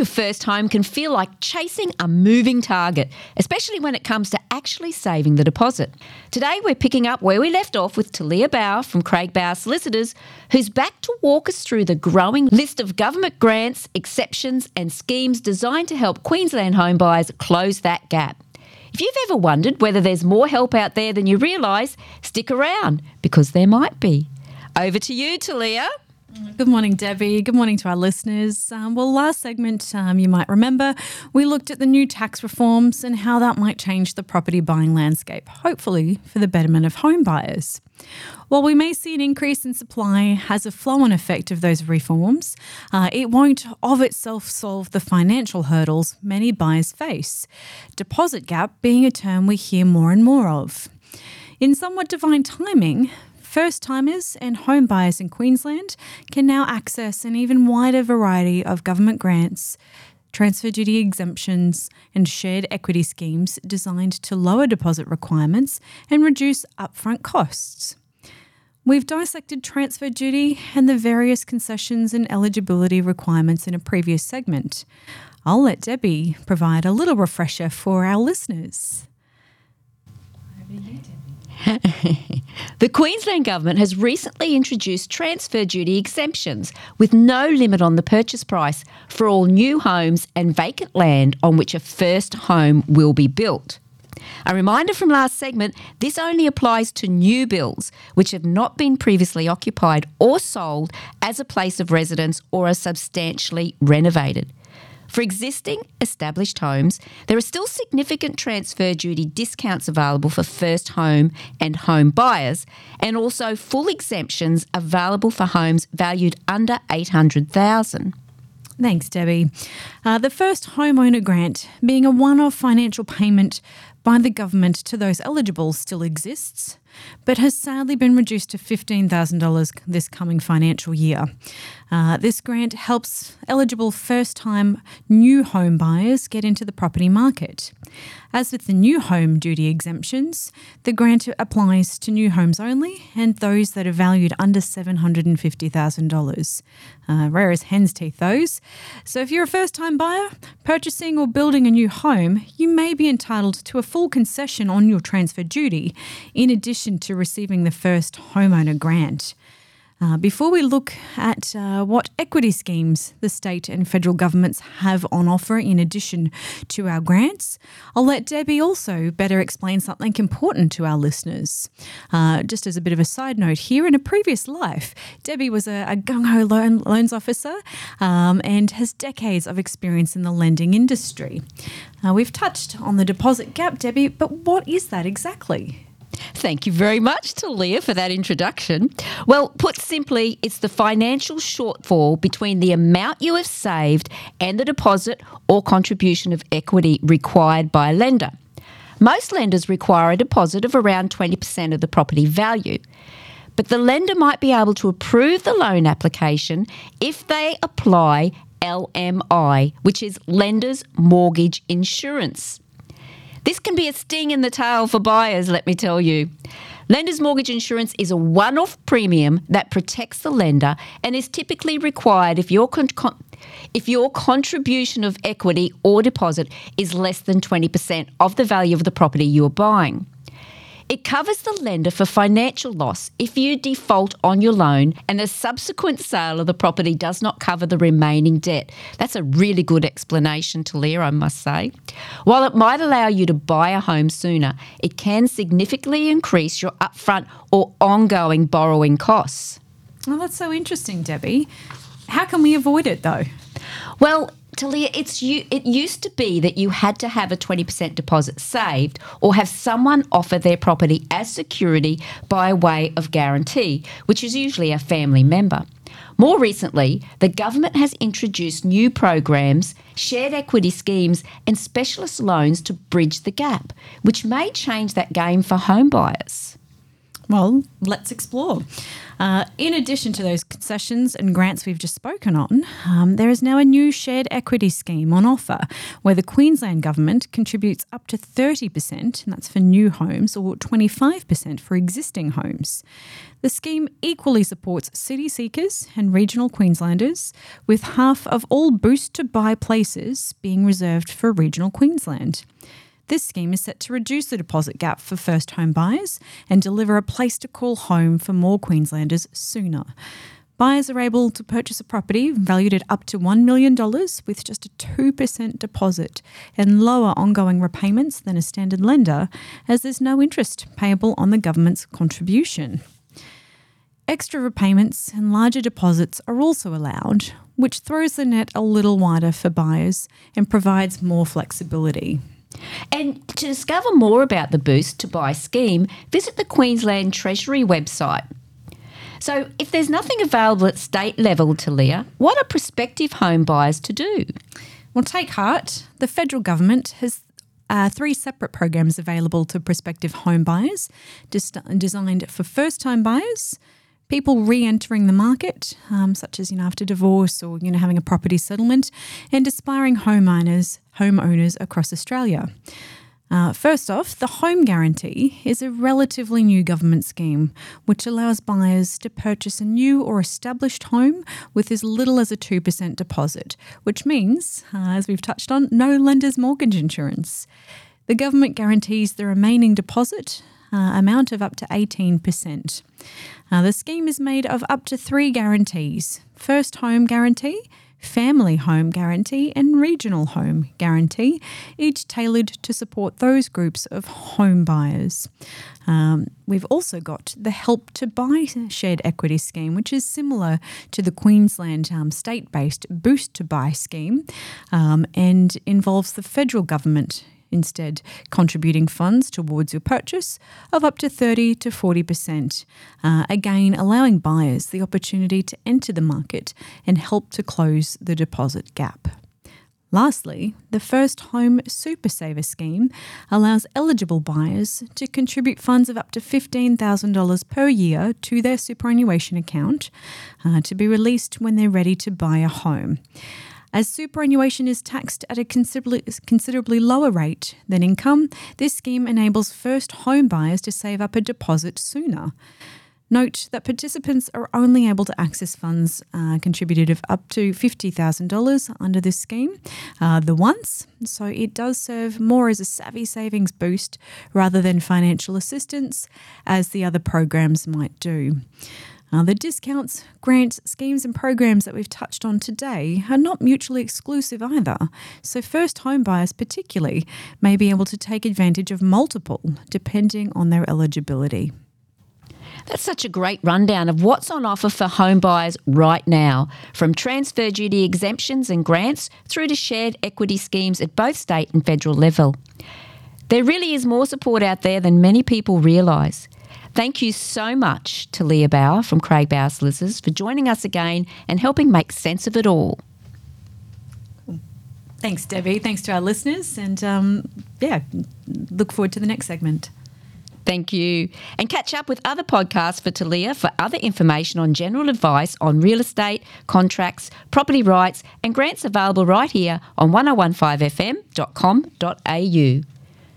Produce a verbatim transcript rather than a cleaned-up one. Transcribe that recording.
your first home can feel like chasing a moving target, especially when it comes to actually saving the deposit. Today we're picking up where we left off with Talia Bauer from Craig Bauer Solicitors, who's back to walk us through the growing list of government grants, exceptions and schemes designed to help Queensland home buyers close that gap. If you've ever wondered whether there's more help out there than you realise, stick around, because there might be. Over to you, Talia. Good morning, Debbie. Good morning to our listeners. Um, well, last segment, um, you might remember, we looked at the new tax reforms and how that might change the property buying landscape, hopefully for the betterment of home buyers. While we may see an increase in supply as a flow-on effect of those reforms, uh, it won't of itself solve the financial hurdles many buyers face, deposit gap being a term we hear more and more of. In somewhat divine timing, first-timers and home buyers in Queensland can now access an even wider variety of government grants, transfer duty exemptions and shared equity schemes designed to lower deposit requirements and reduce upfront costs. We've dissected transfer duty and the various concessions and eligibility requirements in a previous segment. I'll let Debbie provide a little refresher for our listeners. Over to you, Debbie. The Queensland Government has recently introduced transfer duty exemptions with no limit on the purchase price for all new homes and vacant land on which a first home will be built. A reminder from last segment, this only applies to new builds which have not been previously occupied or sold as a place of residence or are substantially renovated. For existing established homes, there are still significant transfer duty discounts available for first home and home buyers, and also full exemptions available for homes valued under eight hundred thousand dollars. Thanks, Debbie. Uh, the first homeowner grant, being a one-off financial payment by the government to those eligible, still exists, but has sadly been reduced to fifteen thousand dollars this coming financial year. Uh, this grant helps eligible first-time new home buyers get into the property market. As with the new home duty exemptions, the grant applies to new homes only and those that are valued under seven hundred fifty thousand dollars. Uh, rare as hen's teeth, those. So if you're a first-time buyer purchasing or building a new home, you may be entitled to a full concession on your transfer duty in addition to receiving the first homeowner grant. Uh, before we look at uh, what equity schemes the state and federal governments have on offer in addition to our grants, I'll let Debbie also better explain something important to our listeners. Uh, just as a bit of a side note here, in a previous life, Debbie was a, a gung-ho loan, loans officer um, and has decades of experience in the lending industry. Uh, we've touched on the deposit gap, Debbie, but what is that exactly? Thank you very much, Talia, for that introduction. Well, put simply, it's the financial shortfall between the amount you have saved and the deposit or contribution of equity required by a lender. Most lenders require a deposit of around twenty percent of the property value, but the lender might be able to approve the loan application if they apply L M I, which is Lender's Mortgage Insurance. This can be a sting in the tail for buyers, let me tell you. Lender's Mortgage Insurance is a one-off premium that protects the lender and is typically required if your con- con- if your contribution of equity or deposit is less than twenty percent of the value of the property you are buying. It covers the lender for financial loss if you default on your loan and a subsequent sale of the property does not cover the remaining debt. That's a really good explanation, Talia, I must say. While it might allow you to buy a home sooner, it can significantly increase your upfront or ongoing borrowing costs. Well, that's so interesting, Debbie. How can we avoid it, though? Well, Talia, it's you, it used to be that you had to have a twenty percent deposit saved or have someone offer their property as security by way of guarantee, which is usually a family member. More recently, the government has introduced new programs, shared equity schemes and specialist loans to bridge the gap, which may change that game for home buyers. Well, let's explore. Uh, in addition to those concessions and grants we've just spoken on, um, there is now a new shared equity scheme on offer where the Queensland Government contributes up to thirty percent, and that's for new homes, or twenty-five percent for existing homes. The scheme equally supports city seekers and regional Queenslanders, with half of all Boost to Buy places being reserved for regional Queensland. This scheme is set to reduce the deposit gap for first home buyers and deliver a place to call home for more Queenslanders sooner. Buyers are able to purchase a property valued at up to one million dollars with just a two percent deposit and lower ongoing repayments than a standard lender, as there's no interest payable on the government's contribution. Extra repayments and larger deposits are also allowed, which throws the net a little wider for buyers and provides more flexibility. And to discover more about the Boost to Buy scheme, visit the Queensland Treasury website. So if there's nothing available at state level, Talia, what are prospective home buyers to do? Well, take heart. The federal government has uh, three separate programs available to prospective home buyers, dis- designed for first-time buyers, people re-entering the market, um, such as, you know, after divorce or, you know, having a property settlement, and aspiring homeowners, homeowners across Australia. Uh, first off, the Home Guarantee is a relatively new government scheme which allows buyers to purchase a new or established home with as little as a two percent deposit, which means, uh, as we've touched on, no lender's mortgage insurance. The government guarantees the remaining deposit Uh, amount of up to eighteen percent. Uh, the scheme is made of up to three guarantees: First Home Guarantee, Family Home Guarantee and Regional Home Guarantee, each tailored to support those groups of home buyers. Um, we've also got the Help to Buy shared equity scheme, which is similar to the Queensland um, state-based Boost to Buy scheme, um, and involves the federal government instead contributing funds towards your purchase of up to thirty to forty percent, uh, again allowing buyers the opportunity to enter the market and help to close the deposit gap. Lastly, the First Home Super Saver scheme allows eligible buyers to contribute funds of up to fifteen thousand dollars per year to their superannuation account uh, to be released when they're ready to buy a home. As superannuation is taxed at a considerably, considerably lower rate than income, this scheme enables first home buyers to save up a deposit sooner. Note that participants are only able to access funds uh, contributed of up to fifty thousand dollars under this scheme, uh, the once, so it does serve more as a savvy savings boost rather than financial assistance, as the other programs might do. Uh, the discounts, grants, schemes and programs that we've touched on today are not mutually exclusive either, so first home buyers particularly may be able to take advantage of multiple depending on their eligibility. That's such a great rundown of what's on offer for home buyers right now, from transfer duty exemptions and grants through to shared equity schemes at both state and federal level. There really is more support out there than many people realise. Thank you so much to Leah Bauer from Craig Bauer Solicitors for joining us again and helping make sense of it all. Thanks, Debbie. Thanks to our listeners, and um, yeah, look forward to the next segment. Thank you. And catch up with other podcasts for Talia for other information on general advice on real estate, contracts, property rights and grants available right here on ten fifteen f m dot com dot a u.